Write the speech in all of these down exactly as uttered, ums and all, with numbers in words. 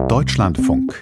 Deutschlandfunk.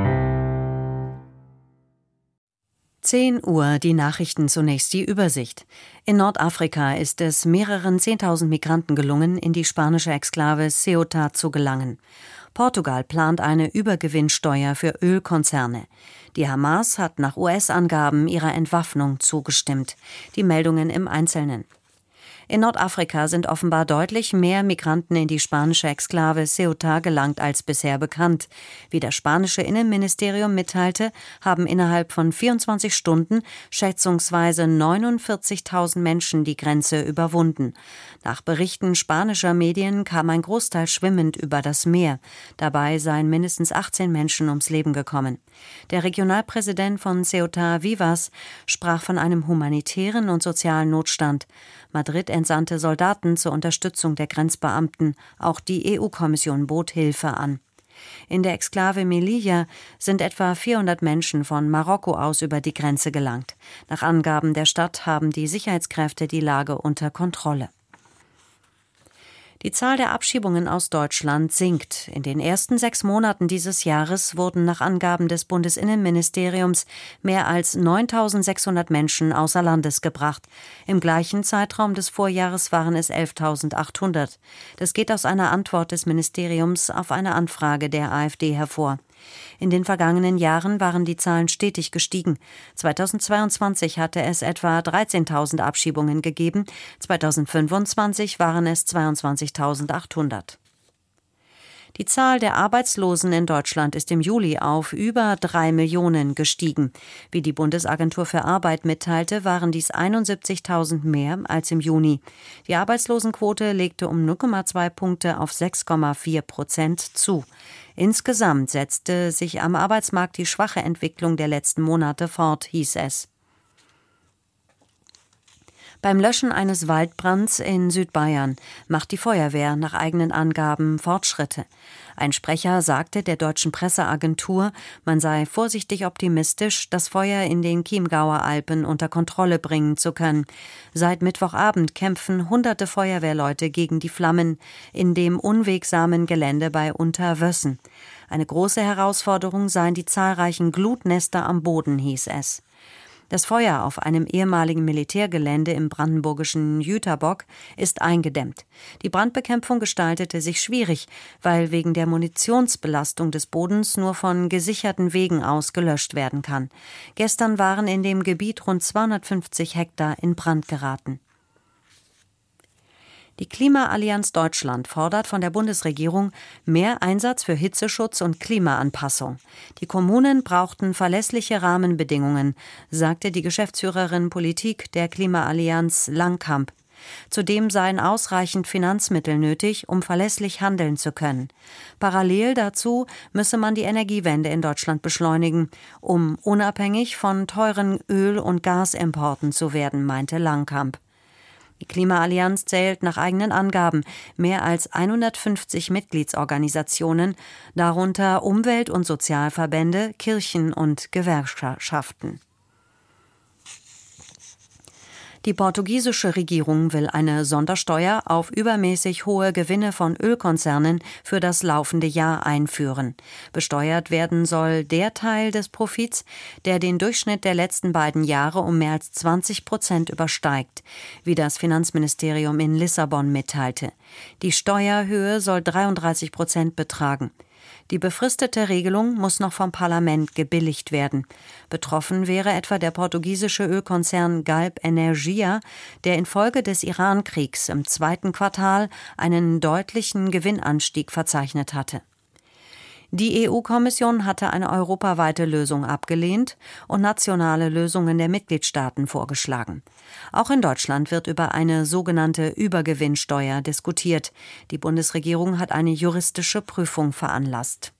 zehn Uhr, die Nachrichten, zunächst die Übersicht. In Nordafrika ist es mehreren zehntausend Migranten gelungen, in die spanische Exklave Ceuta zu gelangen. Portugal plant eine Übergewinnsteuer für Ölkonzerne. Die Hamas hat nach U S-Angaben ihrer Entwaffnung zugestimmt. Die Meldungen im Einzelnen. In Nordafrika sind offenbar deutlich mehr Migranten in die spanische Exklave Ceuta gelangt als bisher bekannt. Wie das spanische Innenministerium mitteilte, haben innerhalb von vierundzwanzig Stunden schätzungsweise neunundvierzigtausend Menschen die Grenze überwunden. Nach Berichten spanischer Medien kam ein Großteil schwimmend über das Meer. Dabei seien mindestens achtzehn Menschen ums Leben gekommen. Der Regionalpräsident von Ceuta, Vivas, sprach von einem humanitären und sozialen Notstand. Madrid entsandte Soldaten zur Unterstützung der Grenzbeamten. Auch die E U-Kommission bot Hilfe an. In der Exklave Melilla sind etwa vierhundert Menschen von Marokko aus über die Grenze gelangt. Nach Angaben der Stadt haben die Sicherheitskräfte die Lage unter Kontrolle. Die Zahl der Abschiebungen aus Deutschland sinkt. In den ersten sechs Monaten dieses Jahres wurden nach Angaben des Bundesinnenministeriums mehr als neuntausendsechshundert Menschen außer Landes gebracht. Im gleichen Zeitraum des Vorjahres waren es elftausendachthundert. Das geht aus einer Antwort des Ministeriums auf eine Anfrage der AfD hervor. In den vergangenen Jahren waren die Zahlen stetig gestiegen. zweitausendzweiundzwanzig hatte es etwa dreizehntausend Abschiebungen gegeben, zweitausendfünfundzwanzig waren es zweiundzwanzigtausendachthundert. Die Zahl der Arbeitslosen in Deutschland ist im Juli auf über drei Millionen gestiegen. Wie die Bundesagentur für Arbeit mitteilte, waren dies einundsiebzigtausend mehr als im Juni. Die Arbeitslosenquote legte um null Komma zwei Punkte auf sechs Komma vier Prozent zu. Insgesamt setzte sich am Arbeitsmarkt die schwache Entwicklung der letzten Monate fort, hieß es. Beim Löschen eines Waldbrands in Südbayern macht die Feuerwehr nach eigenen Angaben Fortschritte. Ein Sprecher sagte der deutschen Presseagentur, man sei vorsichtig optimistisch, das Feuer in den Chiemgauer Alpen unter Kontrolle bringen zu können. Seit Mittwochabend kämpfen hunderte Feuerwehrleute gegen die Flammen in dem unwegsamen Gelände bei Unterwössen. Eine große Herausforderung seien die zahlreichen Glutnester am Boden, hieß es. Das Feuer auf einem ehemaligen Militärgelände im brandenburgischen Jüterbock ist eingedämmt. Die Brandbekämpfung gestaltete sich schwierig, weil wegen der Munitionsbelastung des Bodens nur von gesicherten Wegen aus gelöscht werden kann. Gestern waren in dem Gebiet rund zweihundertfünfzig Hektar in Brand geraten. Die Klimaallianz Deutschland fordert von der Bundesregierung mehr Einsatz für Hitzeschutz und Klimaanpassung. Die Kommunen brauchten verlässliche Rahmenbedingungen, sagte die Geschäftsführerin Politik der Klimaallianz Langkamp. Zudem seien ausreichend Finanzmittel nötig, um verlässlich handeln zu können. Parallel dazu müsse man die Energiewende in Deutschland beschleunigen, um unabhängig von teuren Öl- und Gasimporten zu werden, meinte Langkamp. Die Klimaallianz zählt nach eigenen Angaben mehr als hundertfünfzig Mitgliedsorganisationen, darunter Umwelt- und Sozialverbände, Kirchen und Gewerkschaften. Die portugiesische Regierung will eine Sondersteuer auf übermäßig hohe Gewinne von Ölkonzernen für das laufende Jahr einführen. Besteuert werden soll der Teil des Profits, der den Durchschnitt der letzten beiden Jahre um mehr als zwanzig Prozent übersteigt, wie das Finanzministerium in Lissabon mitteilte. Die Steuerhöhe soll dreiunddreißig Prozent betragen. Die befristete Regelung muss noch vom Parlament gebilligt werden. Betroffen wäre etwa der portugiesische Ölkonzern Galp Energia, der infolge des Iran-Kriegs im zweiten Quartal einen deutlichen Gewinnanstieg verzeichnet hatte. Die E U-Kommission hatte eine europaweite Lösung abgelehnt und nationale Lösungen der Mitgliedstaaten vorgeschlagen. Auch in Deutschland wird über eine sogenannte Übergewinnsteuer diskutiert. Die Bundesregierung hat eine juristische Prüfung veranlasst.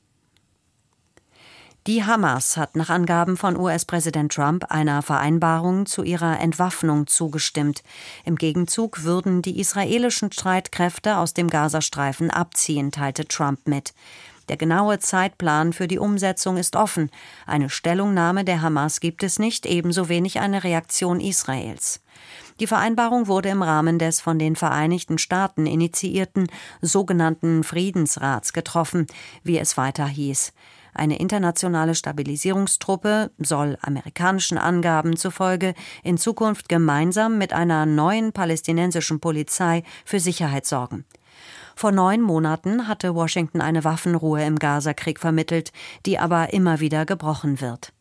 Die Hamas hat nach Angaben von U S-Präsident Trump einer Vereinbarung zu ihrer Entwaffnung zugestimmt. Im Gegenzug würden die israelischen Streitkräfte aus dem Gazastreifen abziehen, teilte Trump mit. Der genaue Zeitplan für die Umsetzung ist offen. Eine Stellungnahme der Hamas gibt es nicht, ebenso wenig eine Reaktion Israels. Die Vereinbarung wurde im Rahmen des von den Vereinigten Staaten initiierten sogenannten Friedensrats getroffen, wie es weiter hieß. Eine internationale Stabilisierungstruppe soll amerikanischen Angaben zufolge in Zukunft gemeinsam mit einer neuen palästinensischen Polizei für Sicherheit sorgen. Vor neun Monaten hatte Washington eine Waffenruhe im Gazakrieg vermittelt, die aber immer wieder gebrochen wird.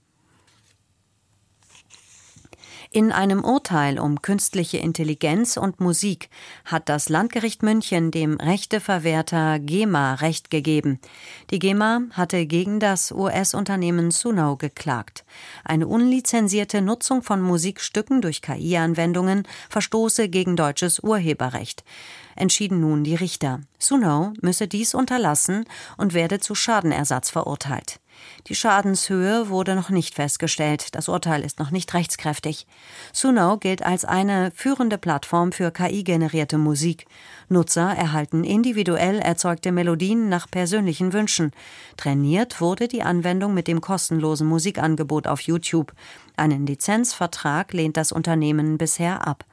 In einem Urteil um künstliche Intelligenz und Musik hat das Landgericht München dem Rechteverwerter GEMA Recht gegeben. Die GEMA hatte gegen das U S-Unternehmen Suno geklagt. Eine unlizenzierte Nutzung von Musikstücken durch K I-Anwendungen verstoße gegen deutsches Urheberrecht. Entschieden nun die Richter. Suno müsse dies unterlassen und werde zu Schadenersatz verurteilt. Die Schadenshöhe wurde noch nicht festgestellt. Das Urteil ist noch nicht rechtskräftig. Suno gilt als eine führende Plattform für K I-generierte Musik. Nutzer erhalten individuell erzeugte Melodien nach persönlichen Wünschen. Trainiert wurde die Anwendung mit dem kostenlosen Musikangebot auf YouTube. Einen Lizenzvertrag lehnt das Unternehmen bisher ab.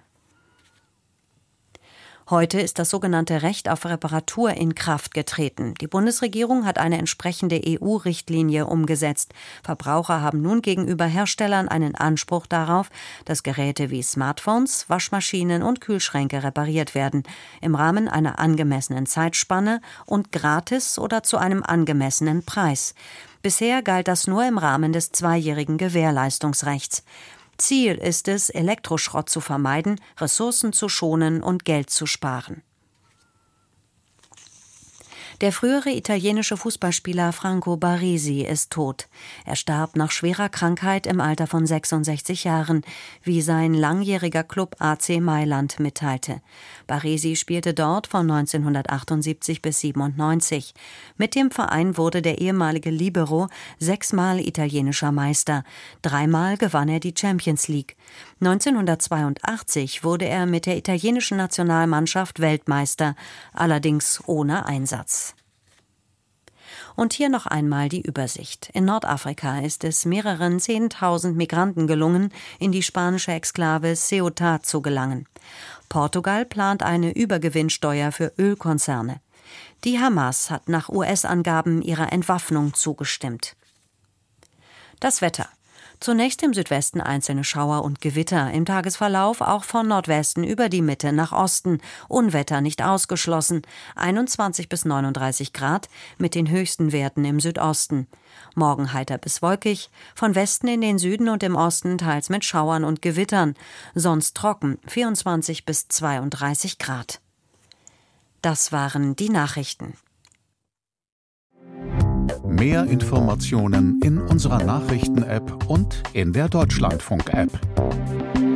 Heute ist das sogenannte Recht auf Reparatur in Kraft getreten. Die Bundesregierung hat eine entsprechende E U-Richtlinie umgesetzt. Verbraucher haben nun gegenüber Herstellern einen Anspruch darauf, dass Geräte wie Smartphones, Waschmaschinen und Kühlschränke repariert werden, im Rahmen einer angemessenen Zeitspanne und gratis oder zu einem angemessenen Preis. Bisher galt das nur im Rahmen des zweijährigen Gewährleistungsrechts. Ziel ist es, Elektroschrott zu vermeiden, Ressourcen zu schonen und Geld zu sparen. Der frühere italienische Fußballspieler Franco Baresi ist tot. Er starb nach schwerer Krankheit im Alter von sechsundsechzig Jahren, wie sein langjähriger Club A C Mailand mitteilte. Baresi spielte dort von neunzehnhundertachtundsiebzig bis siebenundneunzig. Mit dem Verein wurde der ehemalige Libero sechsmal italienischer Meister. Dreimal gewann er die Champions League. neunzehnhundertzweiundachtzig wurde er mit der italienischen Nationalmannschaft Weltmeister, allerdings ohne Einsatz. Und hier noch einmal die Übersicht. In Nordafrika ist es mehreren Zehntausend Migranten gelungen, in die spanische Exklave Ceuta zu gelangen. Portugal plant eine Übergewinnsteuer für Ölkonzerne. Die Hamas hat nach U S-Angaben ihrer Entwaffnung zugestimmt. Das Wetter. Zunächst im Südwesten einzelne Schauer und Gewitter, im Tagesverlauf auch von Nordwesten über die Mitte nach Osten, Unwetter nicht ausgeschlossen, einundzwanzig bis neununddreißig Grad mit den höchsten Werten im Südosten. Morgen heiter bis wolkig, von Westen in den Süden und im Osten teils mit Schauern und Gewittern, sonst trocken, vierundzwanzig bis zweiunddreißig Grad. Das waren die Nachrichten. Mehr Informationen in unserer Nachrichten-App und in der Deutschlandfunk-App.